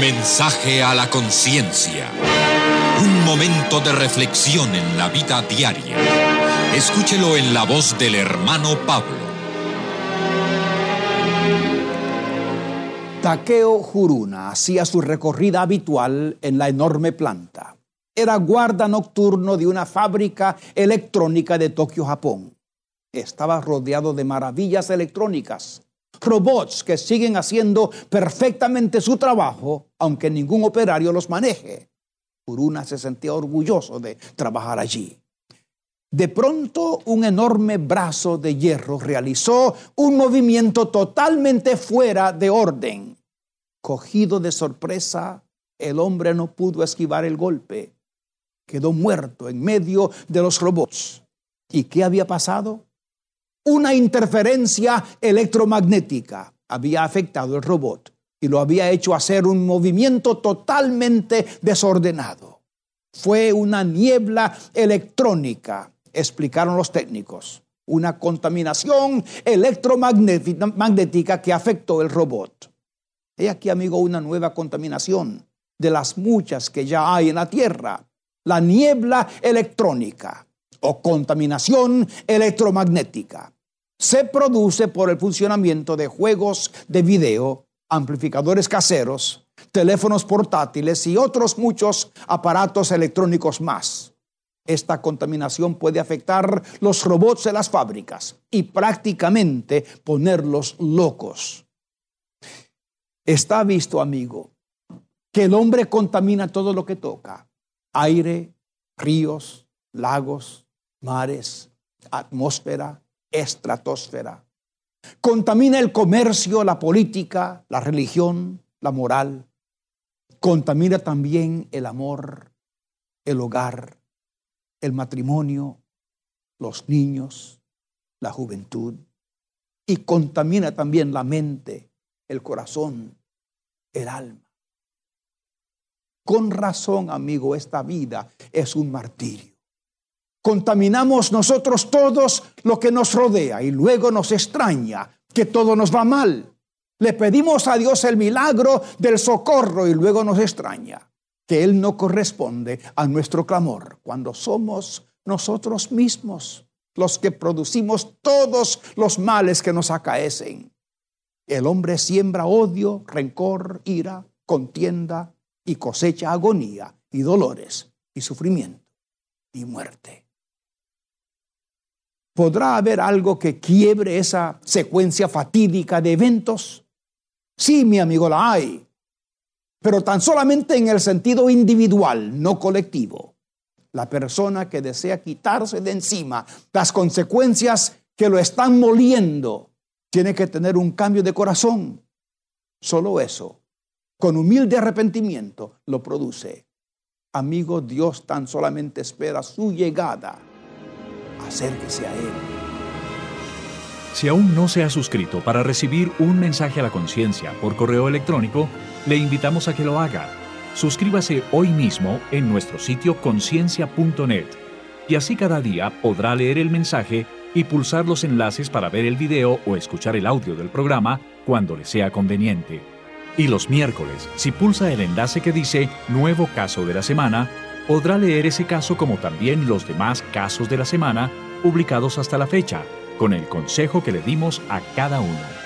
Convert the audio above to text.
Mensaje a la conciencia. Un momento de reflexión en la vida diaria. Escúchelo en la voz del hermano Pablo. Takeo Juruna hacía su recorrida habitual en la enorme planta. Era guarda nocturno de una fábrica electrónica de Tokio, Japón. Estaba rodeado de maravillas electrónicas, robots que siguen haciendo perfectamente su trabajo, aunque ningún operario los maneje. Juruna se sentía orgulloso de trabajar allí. De pronto, un enorme brazo de hierro realizó un movimiento totalmente fuera de orden. Cogido de sorpresa, el hombre no pudo esquivar el golpe. Quedó muerto en medio de los robots. ¿Y qué había pasado? Una interferencia electromagnética había afectado el robot y lo había hecho hacer un movimiento totalmente desordenado. Fue una niebla electrónica, explicaron los técnicos. Una contaminación electromagnética que afectó el robot. He aquí, amigo, una nueva contaminación de las muchas que ya hay en la Tierra. La niebla electrónica o contaminación electromagnética. Se produce por el funcionamiento de juegos de video, amplificadores caseros, teléfonos portátiles y otros muchos aparatos electrónicos más. Esta contaminación puede afectar los robots de las fábricas y prácticamente ponerlos locos. Está visto, amigo, que el hombre contamina todo lo que toca. Aire, ríos, lagos, mares, atmósfera, estratosfera. Contamina el comercio, la política, la religión, la moral. Contamina también el amor, el hogar, el matrimonio, los niños, la juventud. Y contamina también la mente, el corazón, el alma. Con razón, amigo, esta vida es un martirio. Contaminamos nosotros todos lo que nos rodea y luego nos extraña que todo nos va mal. Le pedimos a Dios el milagro del socorro y luego nos extraña que Él no corresponde a nuestro clamor cuando somos nosotros mismos los que producimos todos los males que nos acaecen. El hombre siembra odio, rencor, ira, contienda y cosecha agonía y dolores y sufrimiento y muerte. ¿Podrá haber algo que quiebre esa secuencia fatídica de eventos? Sí, mi amigo, la hay, pero tan solamente en el sentido individual, no colectivo. La persona que desea quitarse de encima las consecuencias que lo están moliendo tiene que tener un cambio de corazón. Solo eso, con humilde arrepentimiento, lo produce. Amigo, Dios tan solamente espera su llegada. Acérquese a Él. Si aún no se ha suscrito para recibir un mensaje a la conciencia por correo electrónico, le invitamos a que lo haga. Suscríbase hoy mismo en nuestro sitio conciencia.net y así cada día podrá leer el mensaje y pulsar los enlaces para ver el video o escuchar el audio del programa cuando le sea conveniente. Y los miércoles, si pulsa el enlace que dice Nuevo Caso de la Semana, podrá leer ese caso como también los demás casos de la semana publicados hasta la fecha, con el consejo que le dimos a cada uno.